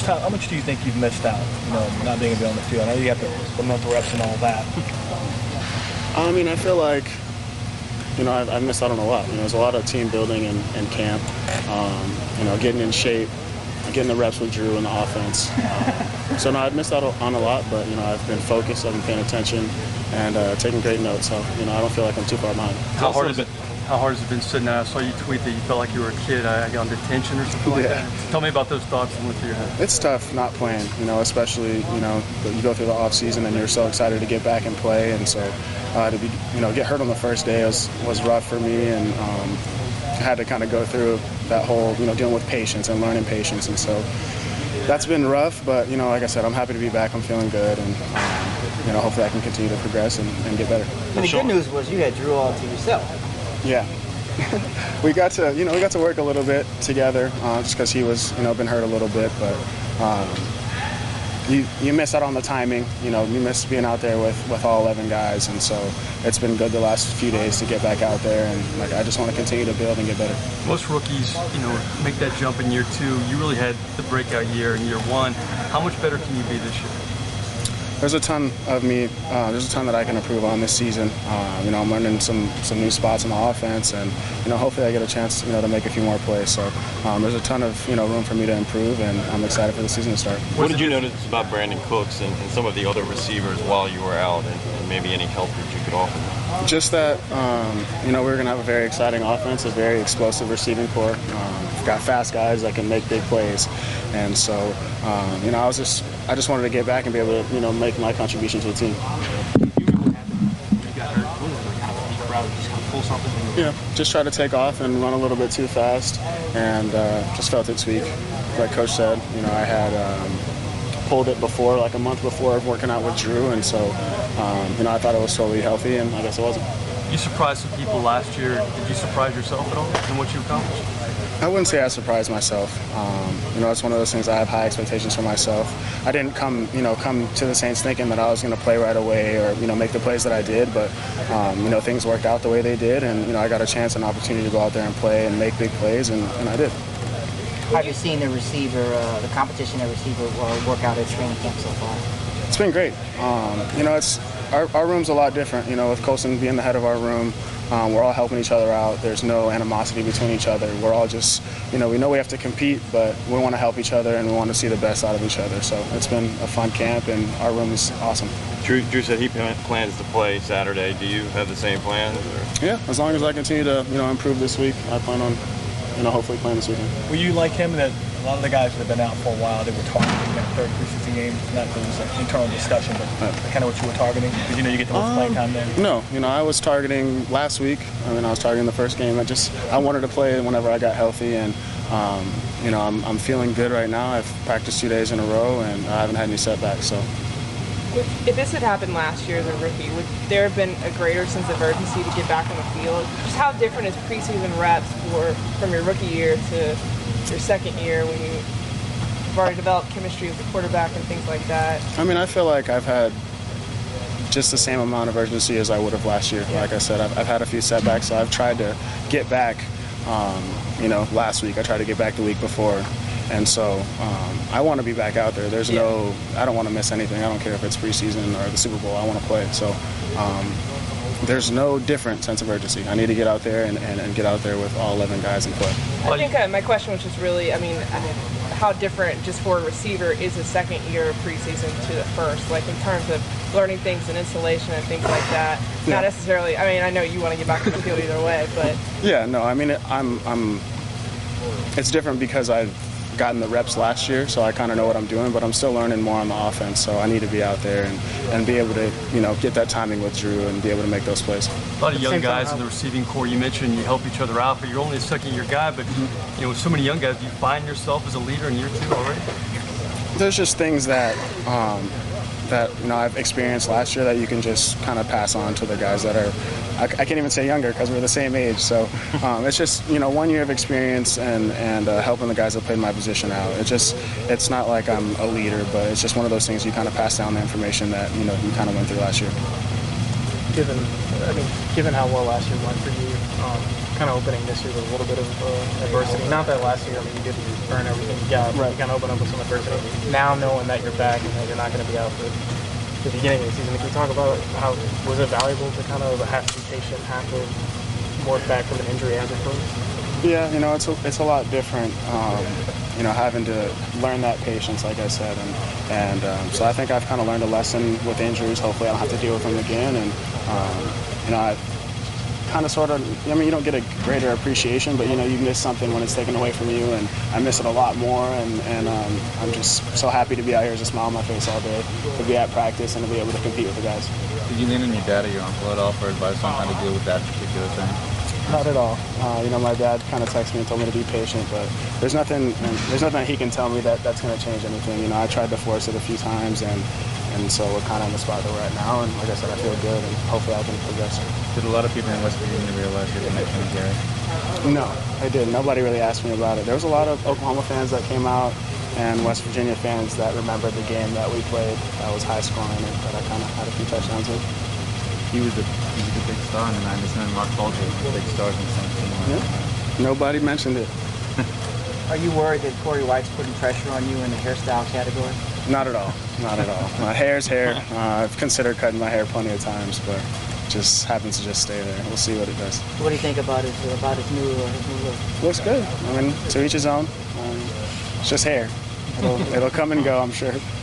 how much do you think you've missed out? You know, not being able to be on the field. I know you have the mental reps and all that. I mean, I feel like, you know, I've missed out on a lot. You know, there's a lot of team building in camp. You know, getting in shape, getting the reps with Drew in the offense. So no, I've missed out on a lot, but you know, I've been focused, I've been paying attention, and taking great notes. So you know, I don't feel like I'm too far behind. How hard has it been sitting there? I saw you tweet that you felt like you were a kid. I got on detention or something like that. Tell me about those thoughts and what's through your head. It's tough not playing, you know, especially, you know, you go through the off season and you're so excited to get back and play, and so to be, you know, get hurt on the first day was rough for me, and had to kind of go through that whole, you know, dealing with patience and learning patience, and so that's been rough. But you know, like I said, I'm happy to be back. I'm feeling good, and you know, hopefully I can continue to progress and get better. And the good news was you had Drew all to yourself. Yeah. we got to work a little bit together, just because he was, you know, been hurt a little bit, but you miss out on the timing. You know, you miss being out there with all 11 guys, and so it's been good the last few days to get back out there, and like I just want to continue to build and get better. Most rookies, you know, make that jump in year 2. You really had the breakout year in year 1. How much better can you be this year? There's a ton of me. There's a ton that I can improve on this season. You know, I'm learning some new spots in the offense, and you know, hopefully I get a chance, you know, to make a few more plays. So there's a ton of, you know, room for me to improve, and I'm excited for the season to start. What did you notice about Brandin Cooks and some of the other receivers while you were out, and maybe any help that you could offer them? Just that, you know, we're going to have a very exciting offense, a very explosive receiving corps. We've got fast guys that can make big plays, and so you know, I just wanted to get back and be able to, you know, make my contribution to the team. Yeah, just try to take off and run a little bit too fast, and just felt it tweak. Like Coach said, you know, I had pulled it before, like a month before, working out with Drew, and so you know, I thought it was totally healthy, and I guess it wasn't. You surprised some people last year. Did you surprise yourself at all in what you accomplished? I wouldn't say I surprised myself. You know, it's one of those things. I have high expectations for myself. I didn't come to the Saints thinking that I was going to play right away or, you know, make the plays that I did. But you know, things worked out the way they did, and you know, I got a chance, an opportunity to go out there and play and make big plays, and I did. Have you seen the receiver, the competition at receiver, work out at training camp so far? It's been great. You know, our room's a lot different. You know, with Colson being the head of our room. We're all helping each other out. There's no animosity between each other. We're all just, you know, we know we have to compete, but we want to help each other and we want to see the best out of each other. So it's been a fun camp, and our room is awesome. Drew said he plans to play Saturday. Do you have the same plans? Or? Yeah, as long as I continue to, you know, improve this week, I plan on, you know, hopefully playing this weekend. Were you like him, that a lot of the guys that have been out for a while, they were targeting that third preseason game? Not that it was an internal discussion, but kind of what you were targeting? Because you know you get the most playing time there. No, you know, I was targeting last week. I mean, I was targeting the first game. I wanted to play whenever I got healthy, and you know, I'm feeling good right now. I've practiced 2 days in a row, and I haven't had any setbacks. So. If this had happened last year as a rookie, would there have been a greater sense of urgency to get back on the field? Just how different is preseason reps from your rookie year to your second year when you've already developed chemistry with the quarterback and things like that? I mean, I feel like I've had just the same amount of urgency as I would have last year. Yeah. Like I said, I've had a few setbacks, so I've tried to get back. You know, last week I tried to get back the week before. And so I want to be back out there. I don't want to miss anything. I don't care if it's preseason or the Super Bowl. I want to play. So there's no different sense of urgency. I need to get out there and get out there with all 11 guys and play. I think my question was just really, I mean, how different just for a receiver is the second year of preseason to the first, like in terms of learning things and installation and things like that. Yeah. Not necessarily, I mean, I know you want to get back on the field either way, but. Yeah, no, I mean, it's different because I've gotten the reps last year, so I kind of know what I'm doing, but I'm still learning more on the offense, so I need to be out there and be able to, you know, get that timing with Drew and be able to make those plays. A lot of young guys in the receiving corps. You mentioned you help each other out, but you're only a second-year guy, but you know, with so many young guys, do you find yourself as a leader in year 2 already? There's just things that you know, I've experienced last year that you can just kind of pass on to the guys that are, I can't even say younger because we're the same age. So it's just, you know, 1 year of experience and helping the guys that played my position out. It's not like I'm a leader, but it's just one of those things you kind of pass down the information that, you know, you kind of went through last year. Given how well last year went for you, kind of opening this year with a little bit of adversity. Not that last year, I mean, you didn't earn everything you got, but you kind of open up with some adversity. Now knowing that you're back and that you're not going to be out for the beginning of the season, can you talk about how was it valuable to kind of have to be patient, have to work back from an injury as opposed? Yeah, you know, it's a lot different. You know, having to learn that patience, like I said, and so I think I've kind of learned a lesson with injuries. Hopefully, I don't have to deal with them again. And you know, I kind of sort of, I mean, you don't get a greater appreciation, but you know, you miss something when it's taken away from you, and I miss it a lot more. And I'm just so happy to be out here with a smile on my face all day, to be at practice and to be able to compete with the guys. Did you lean on your dad or your uncle at all for advice on how to deal with that particular thing? Not at all. You know, my dad kind of texted me and told me to be patient, but there's nothing that he can tell me that's going to change anything. You know, I tried to force it a few times, and so we're kind of in the spot that we're at now. And like I said, I feel good, and hopefully I can progress. Did a lot of people in West Virginia realize your connection with Gary? No, I didn't. Nobody really asked me about it. There was a lot of Oklahoma fans that came out, and West Virginia fans that remembered the game that we played that was high scoring and that I kind of had a few touchdowns with. He was a big star, and I understand Mark Falter was big stars in the same team. Yeah. Nobody mentioned it. Are you worried that Corey White's putting pressure on you in the hairstyle category? Not at all. Not at all. My hair's hair. I've considered cutting my hair plenty of times, but it just happens to just stay there. We'll see what it does. What do you think about his new look? Looks good. I mean, to each his own. It's just hair. It'll come and go, I'm sure.